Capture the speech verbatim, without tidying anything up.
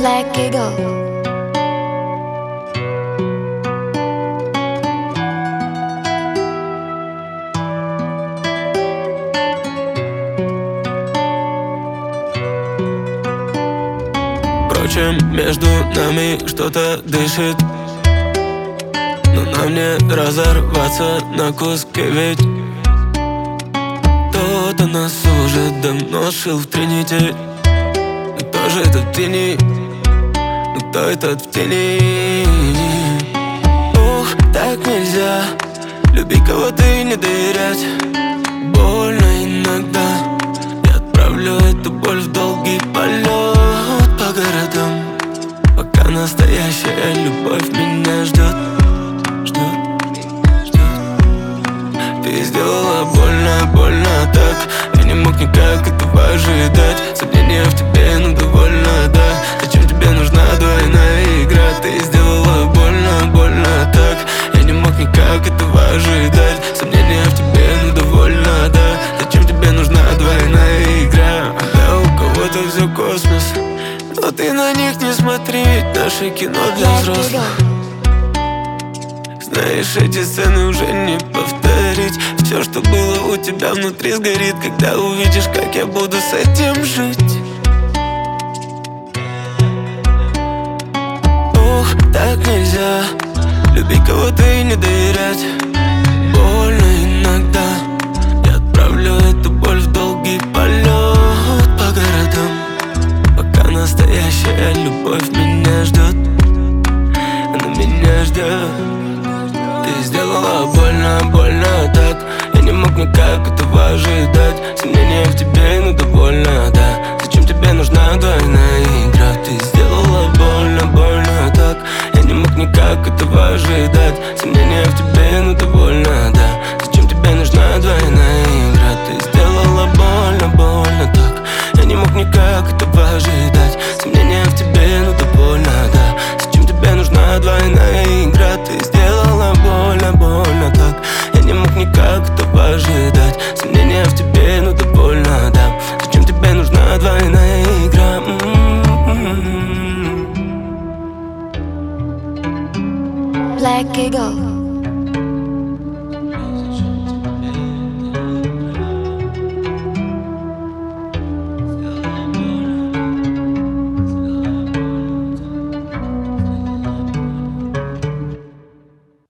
Black Eagle. Впрочем, между нами что-то дышит, но нам не разорваться на куски, ведь кто-то нас уже давно шил в тринити. Но кто же этот в тени? Ну кто этот в тени? Ух, так нельзя любить кого-то и не доверять. Больно иногда. Я отправлю эту боль в долгий полет по городам, пока настоящая любовь меня ждет. Ждет, ждет. Ты сделала больно, больно так. Я не мог никак этого ожидать. Сомнения в тебе, ну довольно, да. Зачем тебе нужна двойная игра? Ты сделала больно, больно так. Я не мог никак этого ожидать. Сомнения в тебе, ну довольно, да. Зачем тебе нужна двойная игра? Да, у кого-то все космос, но ты на них не смотри, ведь наше кино для взрослых. Знаешь, эти сцены уже не повторить. Все, что было у тебя внутри, сгорит, когда увидишь, как я буду с этим жить. Ох, так нельзя любить кого-то и не доверять. Больно иногда. Я отправлю эту боль в долгий полет по городам, пока настоящая любовь меня ждет. Она меня ждет. Ты сделала больно, больно так. Я не мог никак этого ожидать. Сомнения в тебе, ну довольно, да. Зачем тебе нужна двойная игра? Ты сделала больно, больно так. Я не мог никак этого ожидать. Сомнения в тебе, ну довольно, да. Зачем тебе нужна двойная игра? Ты сделала больно, больно так. Я не мог никак этого ожидать. Сомнения в тебе, ну довольно, да. Зачем тебе нужна двойная игра? Ты сделала больно, больно так. Я не мог никак этого ожидать.